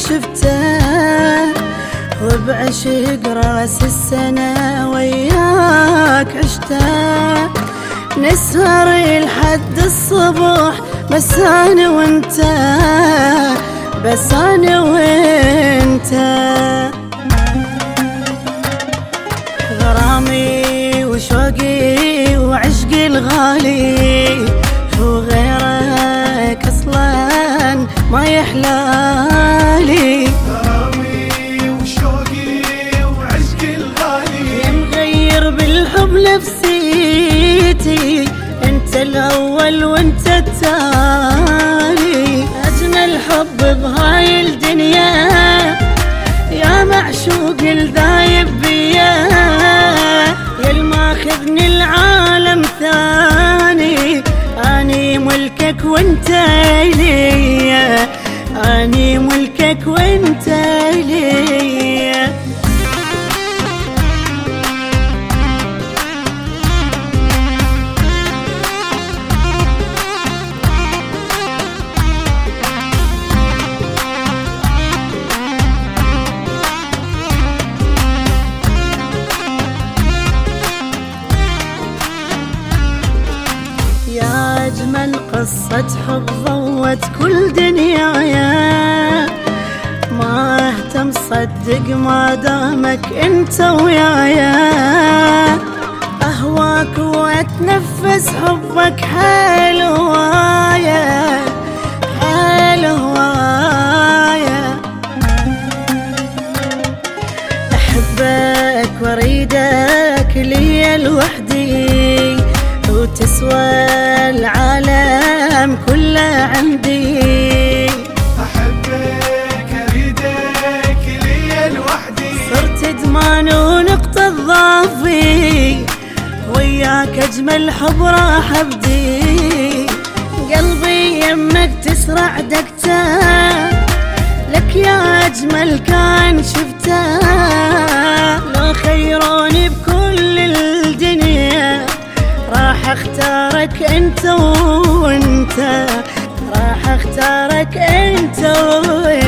شفته، وبعشق راس السنة وياك عشته. نسهر لحد الصبح بس أنا وانت، بس أنا وانت. غرامي وشوقي وعشقي الغالي، وغيرك أصلا ما يحلالي. غرامي وشوقي وعشقي الغالي، يا مغير بالحب نفسيتي، انت الأول وانت التالي. أجمل حب بهاي الدنيا، يا معشوق الذايب بيا، يا الماخذني العالم ثاني. أني ملكك وانت لي، أني ملكك وانت لي. يا أجمل قصة حب ضوت كل دنيايا، ما اهتم صدق ما دامك انت ويايا. أهواك وأتنفس حبك حلوايا، حلوايا. أحبك وأريدك لي لوحدي، وتسوى العالم كله عندي. أحبك أريدك لي لوحدي، صرت دمان ونقطة ضعفي، وياك أجمل حب راح أبدي. قلبي يمك تسرع دقته، لك يا أجمل كان شفته. لو خيروني بكل الدنيا، راح اختارك انت وانت، راح اختارك انت وانت.